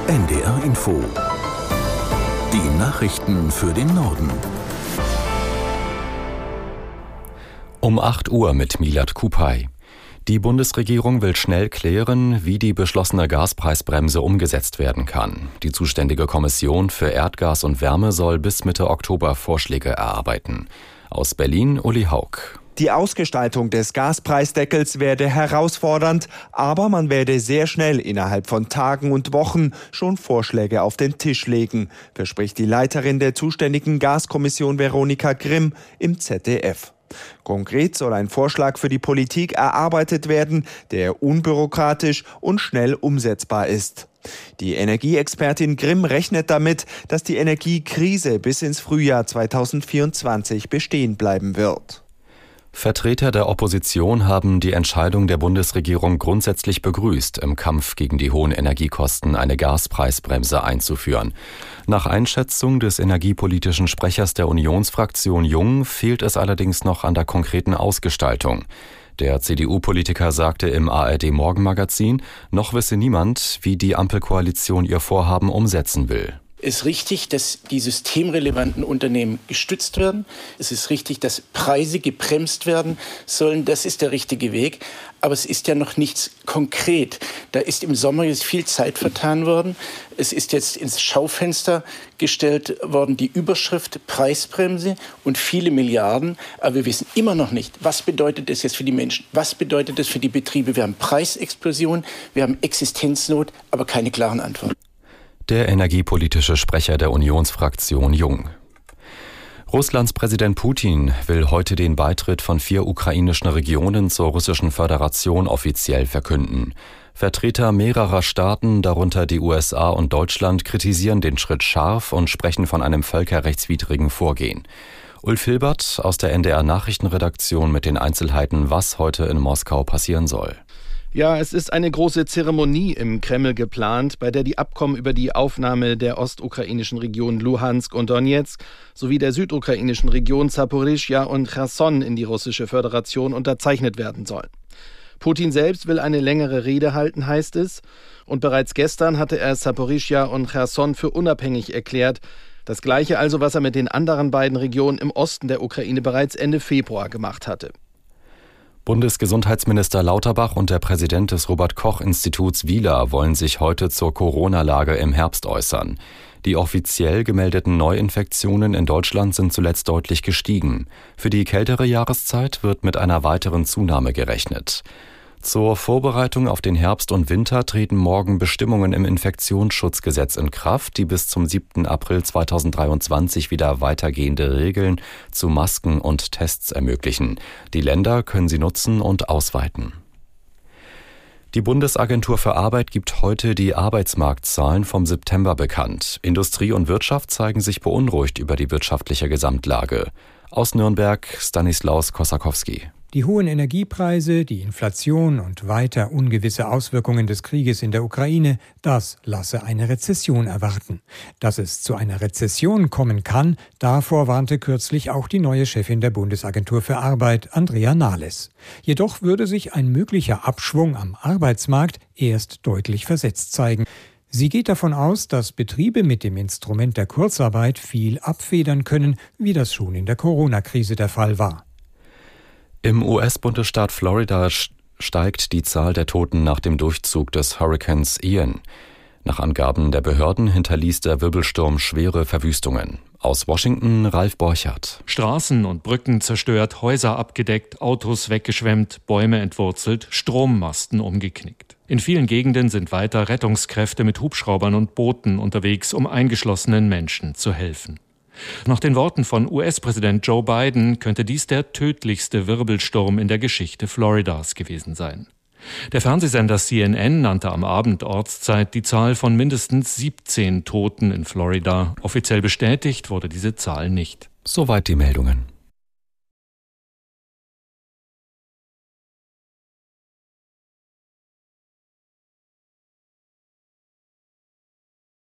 NDR Info. Die Nachrichten für den Norden. Um 8 Uhr mit Milad Kupay. Die Bundesregierung will schnell klären, wie die beschlossene Gaspreisbremse umgesetzt werden kann. Die zuständige Kommission für Erdgas und Wärme soll bis Mitte Oktober Vorschläge erarbeiten. Aus Berlin Uli Haug. Die Ausgestaltung des Gaspreisdeckels werde herausfordernd, aber man werde sehr schnell innerhalb von Tagen und Wochen schon Vorschläge auf den Tisch legen, verspricht die Leiterin der zuständigen Gaskommission Veronika Grimm im ZDF. Konkret soll ein Vorschlag für die Politik erarbeitet werden, der unbürokratisch und schnell umsetzbar ist. Die Energieexpertin Grimm rechnet damit, dass die Energiekrise bis ins Frühjahr 2024 bestehen bleiben wird. Vertreter der Opposition haben die Entscheidung der Bundesregierung grundsätzlich begrüßt, im Kampf gegen die hohen Energiekosten eine Gaspreisbremse einzuführen. Nach Einschätzung des energiepolitischen Sprechers der Unionsfraktion Jung fehlt es allerdings noch an der konkreten Ausgestaltung. Der CDU-Politiker sagte im ARD-Morgenmagazin, noch wisse niemand, wie die Ampelkoalition ihr Vorhaben umsetzen will. Es ist richtig, dass die systemrelevanten Unternehmen gestützt werden. Es ist richtig, dass Preise gebremst werden sollen. Das ist der richtige Weg. Aber es ist ja noch nichts konkret. Da ist im Sommer jetzt viel Zeit vertan worden. Es ist jetzt ins Schaufenster gestellt worden, die Überschrift Preisbremse und viele Milliarden. Aber wir wissen immer noch nicht, was bedeutet das jetzt für die Menschen? Was bedeutet das für die Betriebe? Wir haben Preisexplosion, wir haben Existenznot, aber keine klaren Antworten. Der energiepolitische Sprecher der Unionsfraktion Jung. Russlands Präsident Putin will heute den Beitritt von 4 ukrainischen Regionen zur Russischen Föderation offiziell verkünden. Vertreter mehrerer Staaten, darunter die USA und Deutschland, kritisieren den Schritt scharf und sprechen von einem völkerrechtswidrigen Vorgehen. Ulf Hilbert aus der NDR Nachrichtenredaktion mit den Einzelheiten, was heute in Moskau passieren soll. Ja, es ist eine große Zeremonie im Kreml geplant, bei der die Abkommen über die Aufnahme der ostukrainischen Region Luhansk und Donetsk sowie der südukrainischen Region Saporischschja und Cherson in die Russische Föderation unterzeichnet werden sollen. Putin selbst will eine längere Rede halten, heißt es. Und bereits gestern hatte er Saporischschja und Cherson für unabhängig erklärt. Das Gleiche also, was er mit den anderen beiden Regionen im Osten der Ukraine bereits Ende Februar gemacht hatte. Bundesgesundheitsminister Lauterbach und der Präsident des Robert-Koch-Instituts Wieler wollen sich heute zur Corona-Lage im Herbst äußern. Die offiziell gemeldeten Neuinfektionen in Deutschland sind zuletzt deutlich gestiegen. Für die kältere Jahreszeit wird mit einer weiteren Zunahme gerechnet. Zur Vorbereitung auf den Herbst und Winter treten morgen Bestimmungen im Infektionsschutzgesetz in Kraft, die bis zum 7. April 2023 wieder weitergehende Regeln zu Masken und Tests ermöglichen. Die Länder können sie nutzen und ausweiten. Die Bundesagentur für Arbeit gibt heute die Arbeitsmarktzahlen vom September bekannt. Industrie und Wirtschaft zeigen sich beunruhigt über die wirtschaftliche Gesamtlage. Aus Nürnberg Stanislaus Kosakowski. Die hohen Energiepreise, die Inflation und weiter ungewisse Auswirkungen des Krieges in der Ukraine, das lasse eine Rezession erwarten. Dass es zu einer Rezession kommen kann, davor warnte kürzlich auch die neue Chefin der Bundesagentur für Arbeit, Andrea Nahles. Jedoch würde sich ein möglicher Abschwung am Arbeitsmarkt erst deutlich versetzt zeigen. Sie geht davon aus, dass Betriebe mit dem Instrument der Kurzarbeit viel abfedern können, wie das schon in der Corona-Krise der Fall war. Im US-Bundesstaat Florida steigt die Zahl der Toten nach dem Durchzug des Hurrikans Ian. Nach Angaben der Behörden hinterließ der Wirbelsturm schwere Verwüstungen. Aus Washington Ralf Borchardt. Straßen und Brücken zerstört, Häuser abgedeckt, Autos weggeschwemmt, Bäume entwurzelt, Strommasten umgeknickt. In vielen Gegenden sind weiter Rettungskräfte mit Hubschraubern und Booten unterwegs, um eingeschlossenen Menschen zu helfen. Nach den Worten von US-Präsident Joe Biden könnte dies der tödlichste Wirbelsturm in der Geschichte Floridas gewesen sein. Der Fernsehsender CNN nannte am Abend Ortszeit die Zahl von mindestens 17 Toten in Florida. Offiziell bestätigt wurde diese Zahl nicht. Soweit die Meldungen.